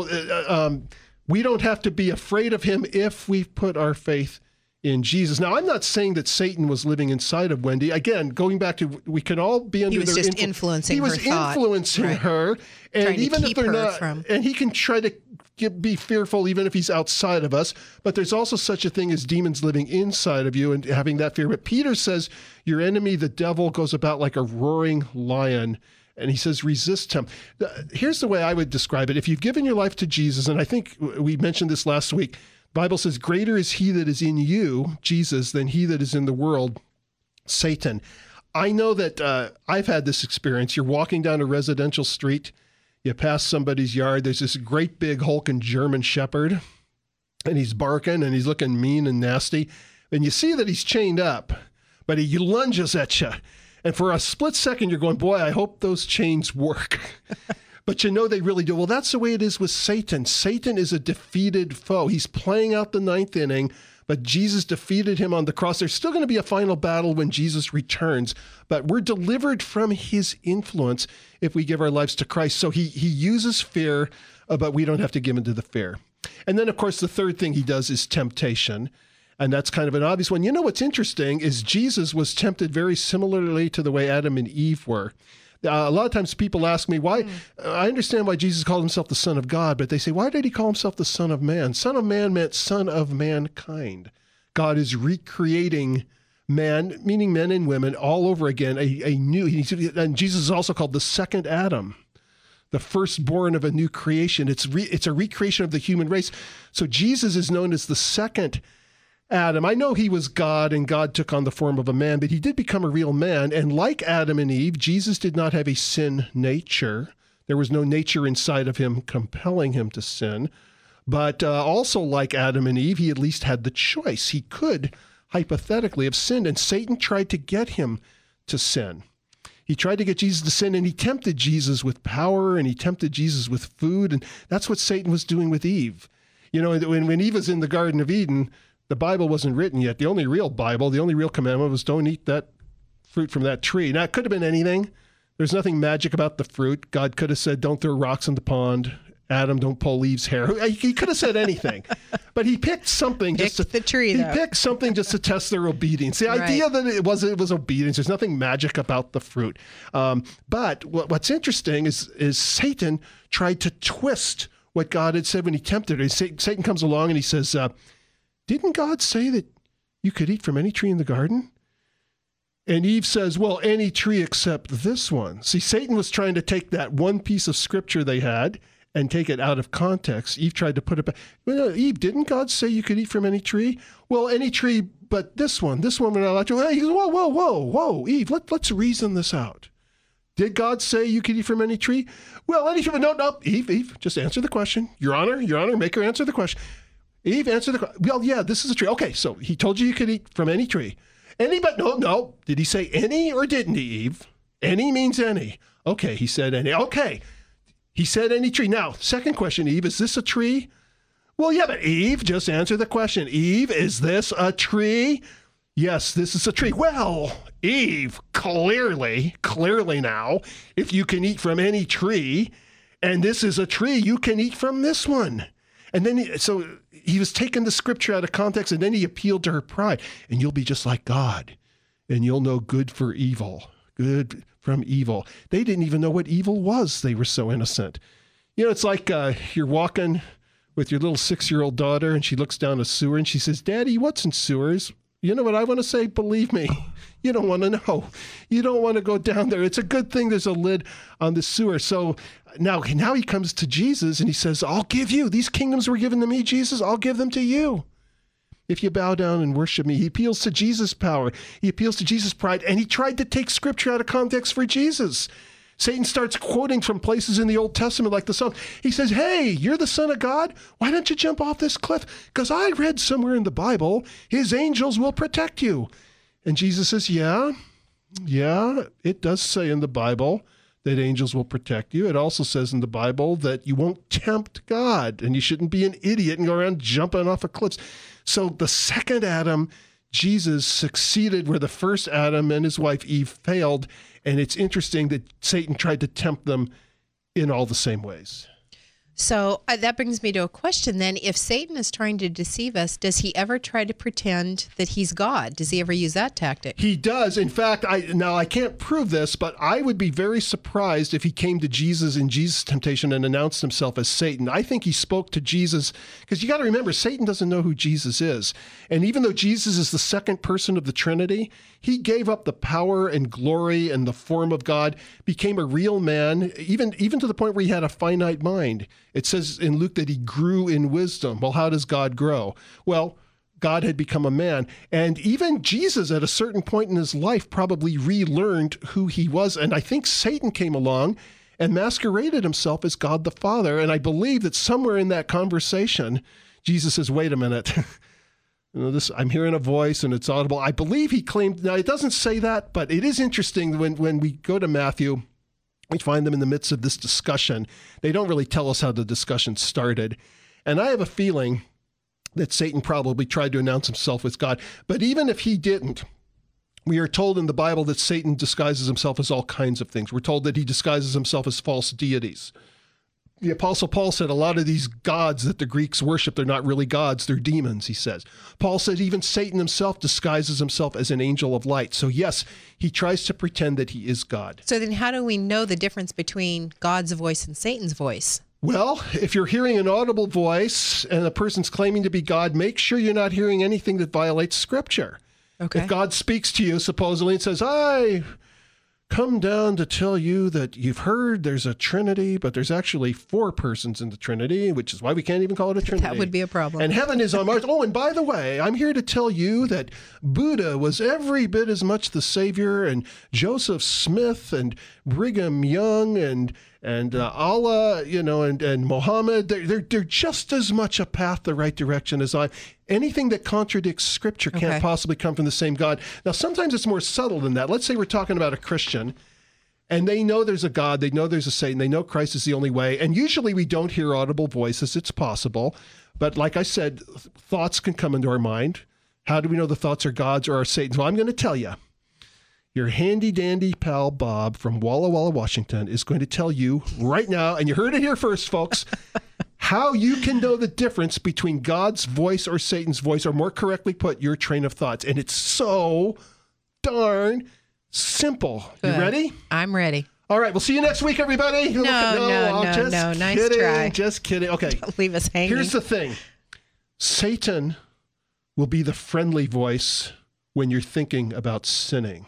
So we don't have to be afraid of him if we put our faith in Jesus. Now, I'm not saying that Satan was living inside of Wendy. Again, going back to, we can all be under their influence. He was just influencing her thought. He was influencing her. And even if they're not, and he can try to be fearful even if he's outside of us. But there's also such a thing as demons living inside of you and having that fear. But Peter says, your enemy, the devil, goes about like a roaring lion. And he says, resist him. Here's the way I would describe it. If you've given your life to Jesus, and I think we mentioned this last week, the Bible says, greater is he that is in you, Jesus, than he that is in the world, Satan. I know that I've had this experience. You're walking down a residential street, you pass somebody's yard, there's this great big hulking German shepherd, and he's barking and he's looking mean and nasty. And you see that he's chained up, but he lunges at you. And for a split second, you're going, boy, I hope those chains work. But you know they really do. Well, that's the way it is with Satan. Satan is a defeated foe. He's playing out the 9th inning, but Jesus defeated him on the cross. There's still going to be a final battle when Jesus returns, but we're delivered from his influence if we give our lives to Christ. So he uses fear, but we don't have to give into the fear. And then, of course, the third thing he does is temptation. And that's kind of an obvious one. You know, what's interesting is Jesus was tempted very similarly to the way Adam and Eve were. A lot of times people ask me why. I understand why Jesus called himself the Son of God, but they say, why did he call himself the Son of Man? Son of Man meant son of mankind. God is recreating man, meaning men and women, all over again, a new, and Jesus is also called the second Adam, the firstborn of a new creation. It's a recreation of the human race. So Jesus is known as the second Adam. I know he was God and God took on the form of a man, but he did become a real man. And like Adam and Eve, Jesus did not have a sin nature. There was no nature inside of him compelling him to sin. But also like Adam and Eve, he at least had the choice. He could hypothetically have sinned, and Satan tried to get him to sin. He tried to get Jesus to sin, and he tempted Jesus with power, and he tempted Jesus with food, and that's what Satan was doing with Eve. You know, when Eve was in the Garden of Eden, the Bible wasn't written yet. The only real Bible, the only real commandment was don't eat that fruit from that tree. Now, it could have been anything. There's nothing magic about the fruit. God could have said, don't throw rocks in the pond. Adam, don't pull Eve's hair. He could have said anything, but he picked something. He picked something just to test their obedience. The idea that it was obedience. There's nothing magic about the fruit. But what's interesting is Satan tried to twist what God had said when he tempted her. Satan comes along and he says, didn't God say that you could eat from any tree in the garden? And Eve says, well, any tree except this one. See, Satan was trying to take that one piece of scripture they had and take it out of context. Eve tried to put it back. Well, Eve, didn't God say you could eat from any tree? Well, any tree but this one. This one we're not allowed to. He goes, whoa, Eve, let's reason this out. Did God say you could eat from any tree? Well, any tree. No, Eve, just answer the question. Your Honor, make her answer the question. Eve, answer the question. Well, yeah, this is a tree. Okay, so he told you could eat from any tree. Any, but no. Did he say any or didn't he, Eve? Any means any. Okay, he said any. Okay. He said any tree. Now, second question, Eve, is this a tree? Well, yeah, but Eve, just answer the question. Eve, is this a tree? Yes, this is a tree. Well, Eve, clearly now, if you can eat from any tree, and this is a tree, you can eat from this one. And then, so he was taking the scripture out of context, and then he appealed to her pride. And you'll be just like God, and you'll know good from evil. They didn't even know what evil was. They were so innocent. You know, it's like you're walking with your little 6-year-old daughter, and she looks down a sewer, and she says, Daddy, what's in sewers? You know what I want to say? Believe me, you don't want to know. You don't want to go down there. It's a good thing there's a lid on the sewer. So now he comes to Jesus, and he says, I'll give you. These kingdoms were given to me, Jesus. I'll give them to you if you bow down and worship me. He appeals to Jesus' power. He appeals to Jesus' pride, and he tried to take scripture out of context for Jesus. Satan starts quoting from places in the Old Testament like the Psalm. He says, hey, you're the Son of God? Why don't you jump off this cliff? Because I read somewhere in the Bible, his angels will protect you. And Jesus says, yeah, it does say in the Bible that angels will protect you. It also says in the Bible that you won't tempt God, and you shouldn't be an idiot and go around jumping off of cliffs. So the second Adam, Jesus, succeeded where the first Adam and his wife Eve failed. And it's interesting that Satan tried to tempt them in all the same ways. So that brings me to a question then. If Satan is trying to deceive us, does he ever try to pretend that he's God? Does he ever use that tactic? He does. In fact, I can't prove this, but I would be very surprised if he came to Jesus in Jesus' temptation and announced himself as Satan. I think he spoke to Jesus, because you got to remember, Satan doesn't know who Jesus is. And even though Jesus is the second person of the Trinity, he gave up the power and glory and the form of God, became a real man, even to the point where he had a finite mind. It says in Luke that he grew in wisdom. Well, how does God grow? Well, God had become a man. And even Jesus, at a certain point in his life, probably relearned who he was. And I think Satan came along and masqueraded himself as God the Father. And I believe that somewhere in that conversation, Jesus says, wait a minute. I'm hearing a voice and it's audible. I believe he claimed, now it doesn't say that, but it is interesting when we go to Matthew, we find them in the midst of this discussion. They don't really tell us how the discussion started. And I have a feeling that Satan probably tried to announce himself as God. But even if he didn't, we are told in the Bible that Satan disguises himself as all kinds of things. We're told that he disguises himself as false deities. The Apostle Paul said a lot of these gods that the Greeks worship, they're not really gods, they're demons, he says. Paul said even Satan himself disguises himself as an angel of light. So yes, he tries to pretend that he is God. So then how do we know the difference between God's voice and Satan's voice? Well, if you're hearing an audible voice and the person's claiming to be God, make sure you're not hearing anything that violates Scripture. Okay. If God speaks to you supposedly and says, I come down to tell you that you've heard there's a Trinity, but there's actually 4 persons in the Trinity, which is why we can't even call it a Trinity. That would be a problem. And heaven is on Mars. Oh, and by the way, I'm here to tell you that Buddha was every bit as much the Savior, and Joseph Smith and Brigham Young and Allah, and Muhammad, they're just as much a path the right direction as I. Anything that contradicts Scripture can't possibly come from the same God. Now, sometimes it's more subtle than that. Let's say we're talking about a Christian, and they know there's a God, they know there's a Satan, they know Christ is the only way, and usually we don't hear audible voices. It's possible. But like I said, thoughts can come into our mind. How do we know the thoughts are God's or are Satan's? Well, I'm going to tell you. Your handy-dandy pal Bob from Walla Walla, Washington is going to tell you right now, and you heard it here first, folks, how you can know the difference between God's voice or Satan's voice, or more correctly put, your train of thoughts. And it's so darn simple. Good. You ready? I'm ready. All right, we'll see you next week, everybody. No. Nice try. Just kidding. Okay. Don't leave us hanging. Here's the thing. Satan will be the friendly voice when you're thinking about sinning.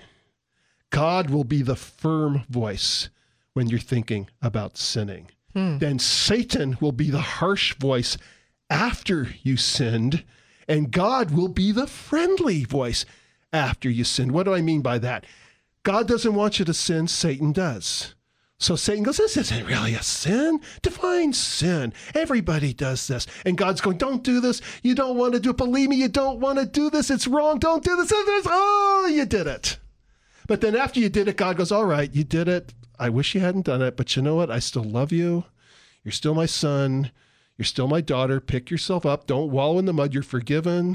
God will be the firm voice when you're thinking about sinning. Then Satan will be the harsh voice after you sinned, and God will be the friendly voice after you sinned. What do I mean by that? God doesn't want you to sin, Satan does. So Satan goes, this isn't really a sin. Define sin. Everybody does this. And God's going, don't do this. You don't want to do it. Believe me, you don't want to do this. It's wrong. Don't do this. Oh, you did it. But then after you did it, God goes, all right, you did it. I wish you hadn't done it, but you know what? I still love you. You're still my son. You're still my daughter. Pick yourself up. Don't wallow in the mud. You're forgiven.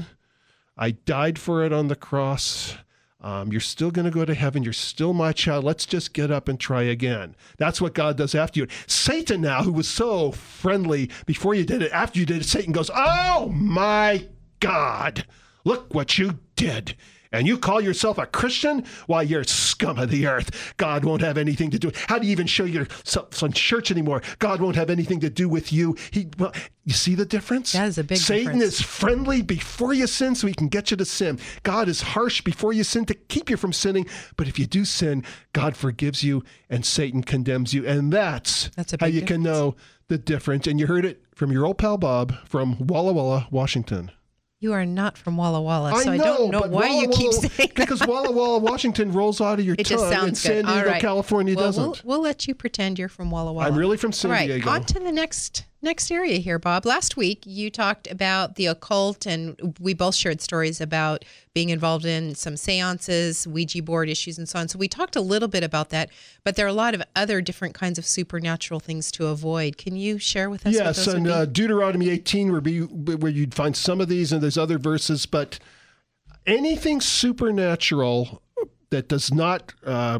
I died for it on the cross. You're still going to go to heaven. You're still my child. Let's just get up and try again. That's what God does after you. Satan now, who was so friendly before you did it, after you did it, Satan goes, oh my God, look what you did. And you call yourself a Christian? Why, you're scum of the earth. God won't have anything to do. How do you even show yourself in church anymore? God won't have anything to do with you. Well, you see the difference? That is a big difference. Satan is friendly before you sin so he can get you to sin. God is harsh before you sin to keep you from sinning. But if you do sin, God forgives you and Satan condemns you. And that's a big how you difference. can know the difference. And you heard it from your old pal Bob from Walla Walla, Washington. You are not from Walla Walla, so I don't know why you keep saying that. Because Walla Walla, Washington rolls out of your It tongue, just sounds and San good. All Diego, right. California doesn't. We'll let you pretend you're from Walla Walla. I'm really from San All right, Diego. on to the next area here, Bob. Last week, you talked about the occult, and we both shared stories about being involved in some seances, Ouija board issues, and so on. So we talked a little bit about that, but there are a lot of other different kinds of supernatural things to avoid. Can you share with us what Yes, those and would be? Deuteronomy 18 where you'd find some of these, and there's other verses, but anything supernatural that does not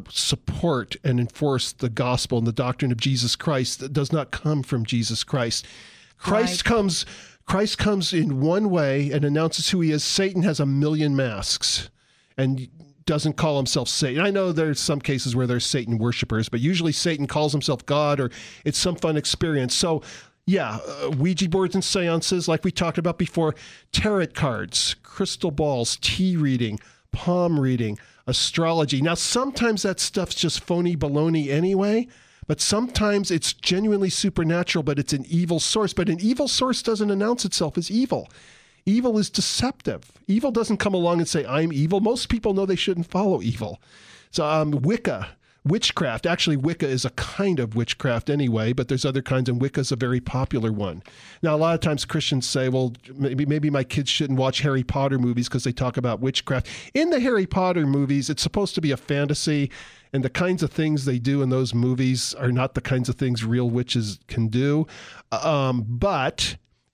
support and enforce the gospel and the doctrine of Jesus Christ, that does not come from Jesus Christ. Christ comes in one way and announces who he is. Satan has a million masks and doesn't call himself Satan. I know there's some cases where there's Satan worshipers, but usually Satan calls himself God, or it's some fun experience. So yeah, Ouija boards and seances, like we talked about before, tarot cards, crystal balls, tea reading, palm reading, astrology. Now, sometimes that stuff's just phony baloney anyway, but sometimes it's genuinely supernatural, but it's an evil source. But an evil source doesn't announce itself as evil. Evil is deceptive. Evil doesn't come along and say, I'm evil. Most people know they shouldn't follow evil. So Wicca, witchcraft. Actually, Wicca is a kind of witchcraft anyway, but there's other kinds, and Wicca is a very popular one. Now, a lot of times Christians say, well, maybe my kids shouldn't watch Harry Potter movies because they talk about witchcraft. In the Harry Potter movies, it's supposed to be a fantasy, and the kinds of things they do in those movies are not the kinds of things real witches can do. But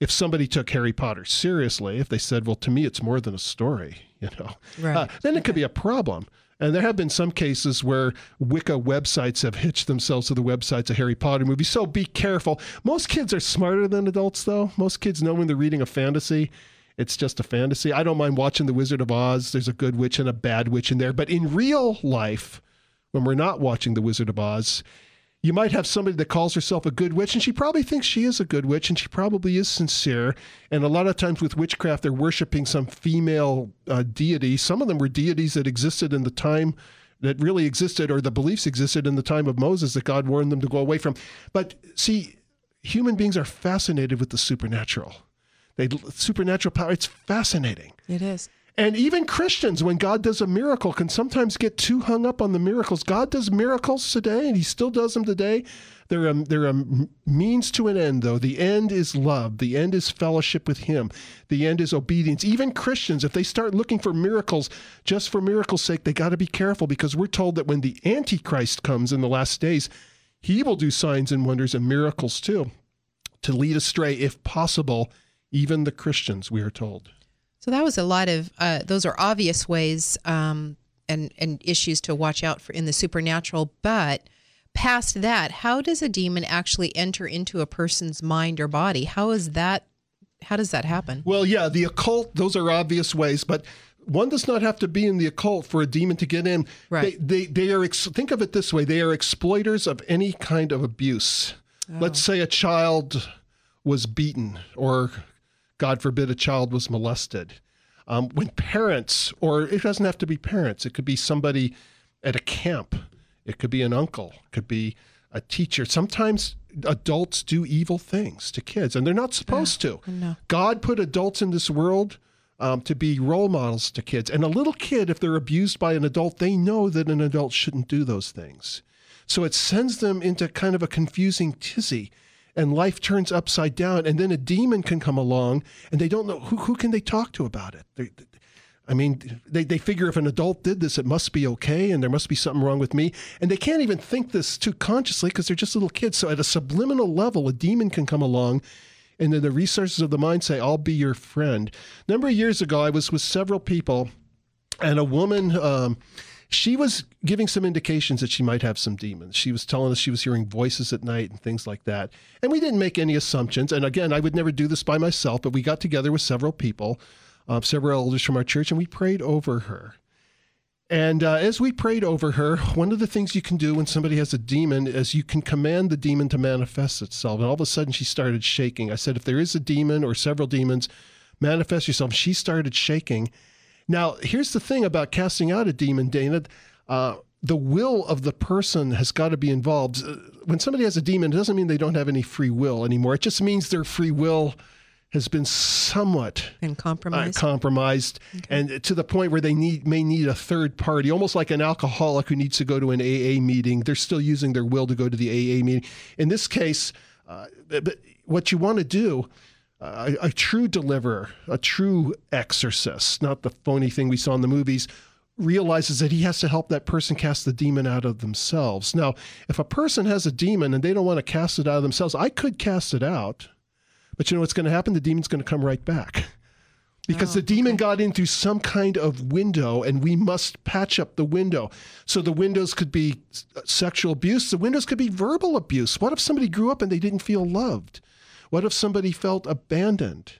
if somebody took Harry Potter seriously, if they said, well, to me, it's more than a story, Right. Then it could be a problem. And there have been some cases where Wicca websites have hitched themselves to the websites of Harry Potter movies. So be careful. Most kids are smarter than adults, though. Most kids know when they're reading a fantasy, it's just a fantasy. I don't mind watching The Wizard of Oz. There's a good witch and a bad witch in there. But in real life, when we're not watching The Wizard of Oz, you might have somebody that calls herself a good witch, and she probably thinks she is a good witch, and she probably is sincere. And a lot of times with witchcraft, they're worshiping some female deity. Some of them were deities that existed in the time that really existed, or the beliefs existed in the time of Moses that God warned them to go away from. But see, human beings are fascinated with the supernatural. Supernatural power, it's fascinating. It is. And even Christians, when God does a miracle, can sometimes get too hung up on the miracles. God does miracles today, and he still does them today. They're a means to an end, though. The end is love. The end is fellowship with him. The end is obedience. Even Christians, if they start looking for miracles just for miracles' sake, they got to be careful, because we're told that when the Antichrist comes in the last days, he will do signs and wonders and miracles too, to lead astray, if possible, even the Christians, we are told. So that was a lot of, those are obvious ways and issues to watch out for in the supernatural. But past that, how does a demon actually enter into a person's mind or body? How does that happen? Well, yeah, the occult, those are obvious ways, but one does not have to be in the occult for a demon to get in. Right. They are, think of it this way, they are exploiters of any kind of abuse. Oh. Let's say a child was beaten, or God forbid, a child was molested. When parents, or it doesn't have to be parents, it could be somebody at a camp, it could be an uncle, it could be a teacher. Sometimes adults do evil things to kids, and they're not supposed to. No. God put adults in this world to be role models to kids. And a little kid, if they're abused by an adult, they know that an adult shouldn't do those things. So it sends them into kind of a confusing tizzy, and life turns upside down, and then a demon can come along, and they don't know who can they talk to about it. They figure if an adult did this, it must be okay, and there must be something wrong with me. And they can't even think this too consciously, because they're just little kids. So at a subliminal level, a demon can come along, and then the resources of the mind say, I'll be your friend. A number of years ago, I was with several people, and a woman, she was giving some indications that she might have some demons. She was telling us she was hearing voices at night and things like that. And we didn't make any assumptions. And again, I would never do this by myself, but we got together with several people, several elders from our church, and we prayed over her. And as we prayed over her, one of the things you can do when somebody has a demon is you can command the demon to manifest itself. And all of a sudden she started shaking. I said, if there is a demon or several demons, manifest yourself. She started shaking. Now, here's the thing about casting out a demon, Dana. The will of the person has got to be involved. When somebody has a demon, it doesn't mean they don't have any free will anymore. It just means their free will has been somewhat compromised, okay. And to the point where they may need a third party, almost like an alcoholic who needs to go to an AA meeting. They're still using their will to go to the AA meeting. In this case, what you want to do, a true deliverer, a true exorcist, not the phony thing we saw in the movies, realizes that he has to help that person cast the demon out of themselves. Now, if a person has a demon and they don't want to cast it out of themselves, I could cast it out, but you know what's going to happen? The demon's going to come right back. Because the demon got in through some kind of window, and we must patch up the window. So the windows could be sexual abuse. The windows could be verbal abuse. What if somebody grew up and they didn't feel loved? What if somebody felt abandoned?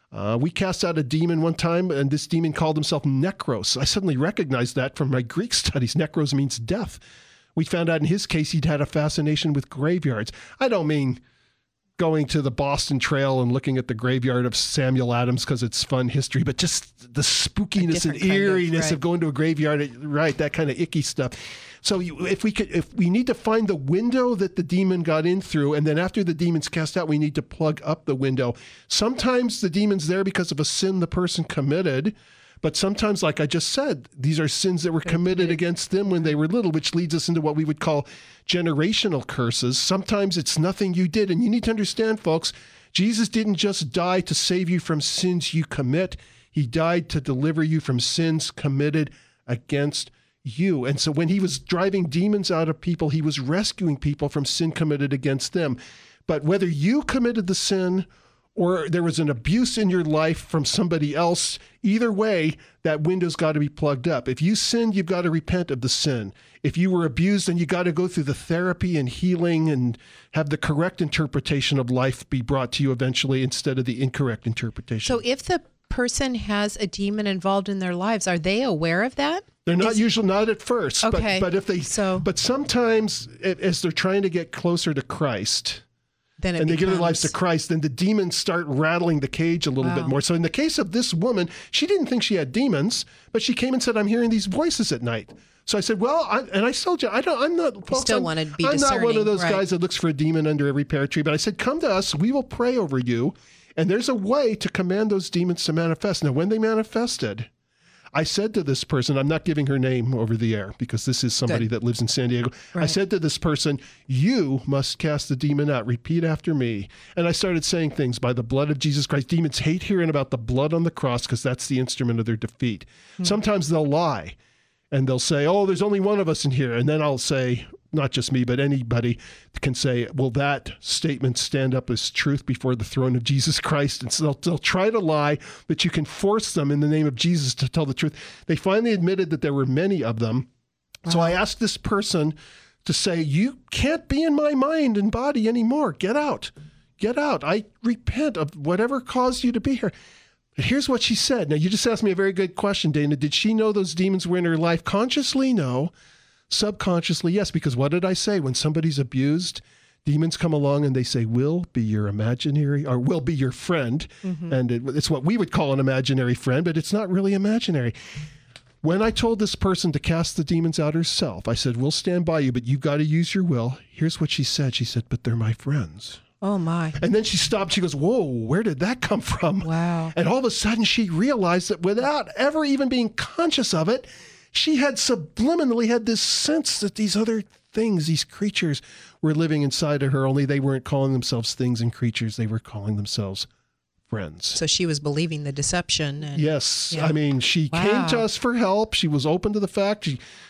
We cast out a demon one time, and this demon called himself Necros. I suddenly recognized that from my Greek studies. Necros means death. We found out in his case he'd had a fascination with graveyards. I don't mean going to the Boston Trail and looking at the graveyard of Samuel Adams because it's fun history, but just the spookiness and eeriness of going to a graveyard, right? That kind of icky stuff. So if we need to find the window that the demon got in through, and then after the demon's cast out, we need to plug up the window. Sometimes the demon's there because of a sin the person committed, but sometimes, like I just said, these are sins that were committed against them when they were little, which leads us into what we would call generational curses. Sometimes it's nothing you did. And you need to understand, folks, Jesus didn't just die to save you from sins you commit. He died to deliver you from sins committed against you. And so when he was driving demons out of people, he was rescuing people from sin committed against them. But whether you committed the sin or there was an abuse in your life from somebody else. Either way, that window's got to be plugged up. If you sinned, you've got to repent of the sin. If you were abused, then you got to go through the therapy and healing and have the correct interpretation of life be brought to you eventually instead of the incorrect interpretation. So if the person has a demon involved in their lives, are they aware of that? They're not usually, not at first. Okay. But if they, but sometimes as they're trying to get closer to Christ, then they give their lives to Christ, then the demons start rattling the cage a little bit more. So in the case of this woman, she didn't think she had demons, but she came and said, "I'm hearing these voices at night." So I said, "Well," I told you, I'm not. You still want to be I'm discerning, not one of those right? guys that looks for a demon under every pear tree. But I said, "Come to us. We will pray over you, and there's a way to command those demons to manifest." Now, when they manifested, I said to this person, I'm not giving her name over the air because this is somebody that lives in San Diego. Right. I said to this person, "You must cast the demon out. Repeat after me." And I started saying things, "By the blood of Jesus Christ." Demons hate hearing about the blood on the cross because that's the instrument of their defeat. Sometimes they'll lie and they'll say, "Oh, there's only one of us in here." And then I'll say, not just me, but anybody can say, "Will that statement stand up as truth before the throne of Jesus Christ?" And so they'll try to lie, but you can force them in the name of Jesus to tell the truth. They finally admitted that there were many of them. Wow. So I asked this person to say, "You can't be in my mind and body anymore. Get out. Get out. I repent of whatever caused you to be here." But here's what she said. Now, you just asked me a very good question, Dana. Did she know those demons were in her life? Consciously, no. Subconsciously, yes, because what did I say? When somebody's abused, demons come along and they say, "We'll be your imaginary, or we'll be your friend." Mm-hmm. And it's what we would call an imaginary friend, but it's not really imaginary. When I told this person to cast the demons out herself, I said, "We'll stand by you, but you've got to use your will." Here's what she said. She said, "But they're my friends." Oh, my. And then she stopped. She goes, "Whoa, where did that come from?" Wow. And all of a sudden she realized that without ever even being conscious of it, she had subliminally had this sense that these other things, these creatures, were living inside of her, only they weren't calling themselves things and creatures. They were calling themselves friends. So she was believing the deception. And, yes. Yeah. I mean, she came to us for help. She was open to the fact.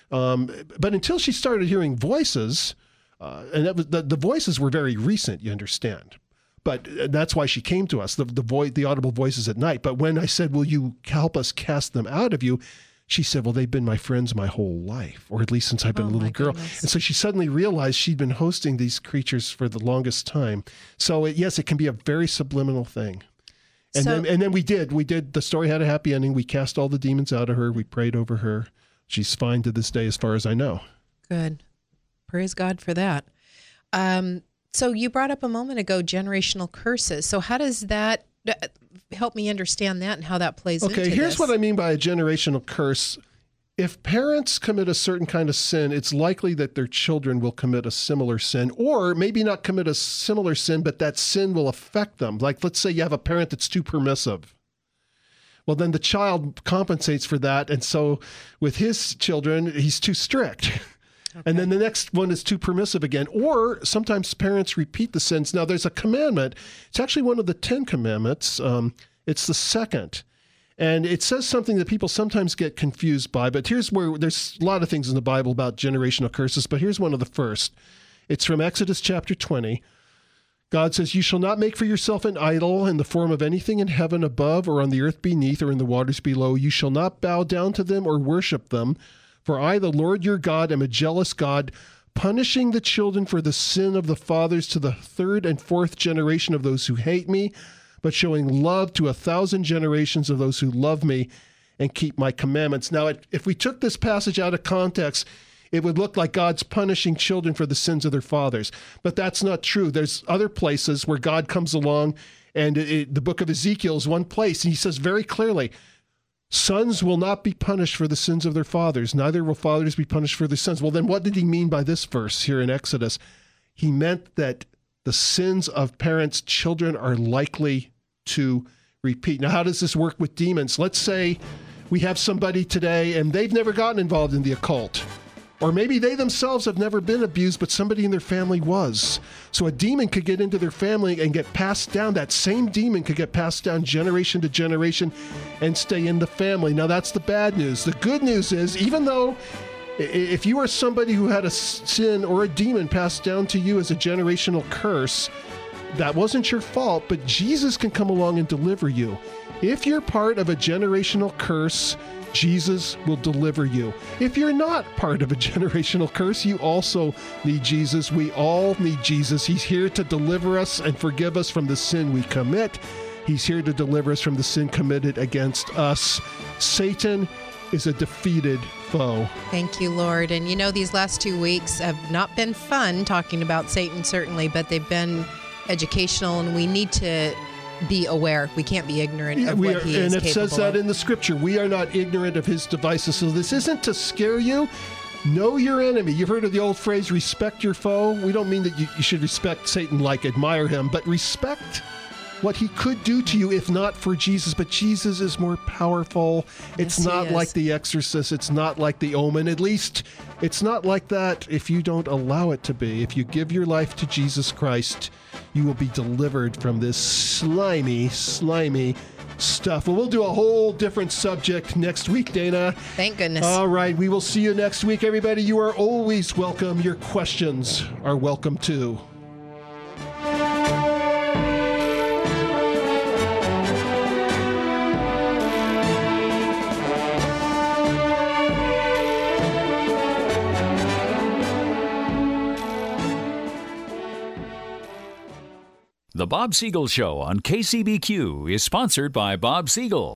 But until she started hearing voices, and that was, the voices were very recent, you understand. But that's why she came to us, the audible voices at night. But when I said, "Will you help us cast them out of you?" she said, "Well, they've been my friends my whole life, or at least since I've been a little girl." And so she suddenly realized she'd been hosting these creatures for the longest time. So yes, it can be a very subliminal thing. And then we did, the story had a happy ending. We cast all the demons out of her. We prayed over her. She's fine to this day, as far as I know. Good. Praise God for that. So you brought up a moment ago generational curses. So how does that help me understand that and how that plays into this? Okay, here's what I mean by a generational curse. If parents commit a certain kind of sin, it's likely that their children will commit a similar sin, or maybe not commit a similar sin, but that sin will affect them. Like, let's say you have a parent that's too permissive. Well, then the child compensates for that. And so with his children, he's too strict. Okay. And then the next one is too permissive again. Or sometimes parents repeat the sins. Now, there's a commandment. It's actually one of the 10 commandments. It's the second. And it says something that people sometimes get confused by. But here's where there's a lot of things in the Bible about generational curses. But here's one of the first. It's from Exodus chapter 20. God says, "You shall not make for yourself an idol in the form of anything in heaven above or on the earth beneath or in the waters below. You shall not bow down to them or worship them. For I, the Lord your God, am a jealous God, punishing the children for the sin of the fathers to the 3rd and 4th generation of those who hate me, but showing love to 1,000 generations of those who love me and keep my commandments." Now, if we took this passage out of context, it would look like God's punishing children for the sins of their fathers. But that's not true. There's other places where God comes along, and the book of Ezekiel is one place, and he says very clearly, "Sons will not be punished for the sins of their fathers, neither will fathers be punished for their sons." Well, then what did he mean by this verse here in Exodus? He meant that the sins of parents' children are likely to repeat. Now, how does this work with demons? Let's say we have somebody today and they've never gotten involved in the occult. Or maybe they themselves have never been abused, but somebody in their family was. So a demon could get into their family and get passed down. That same demon could get passed down generation to generation and stay in the family. Now, that's the bad news. The good news is, even though if you are somebody who had a sin or a demon passed down to you as a generational curse, that wasn't your fault, but Jesus can come along and deliver you. If you're part of a generational curse, Jesus will deliver you. If you're not part of a generational curse, you also need Jesus. We all need Jesus. He's here to deliver us and forgive us from the sin we commit. He's here to deliver us from the sin committed against us. Satan is a defeated foe. Thank you, Lord. And you know, these last 2 weeks have not been fun talking about Satan, certainly, but they've been educational, and we need to be aware. We can't be ignorant of what he is capable of. And it says that in the scripture. We are not ignorant of his devices. So this isn't to scare you. Know your enemy. You've heard of the old phrase, respect your foe. We don't mean that you should respect Satan like admire him, but respect what he could do to you if not for Jesus. But Jesus is more powerful. It's not like The Exorcist. It's not like The Omen. At least it's not like that if you don't allow it to be. If you give your life to Jesus Christ, you will be delivered from this slimy stuff. Well, we'll do a whole different subject next week, Dana. Thank goodness. All right. We will see you next week, everybody. You are always welcome. Your questions are welcome too. The Bob Siegel Show on KCBQ is sponsored by Bob Siegel.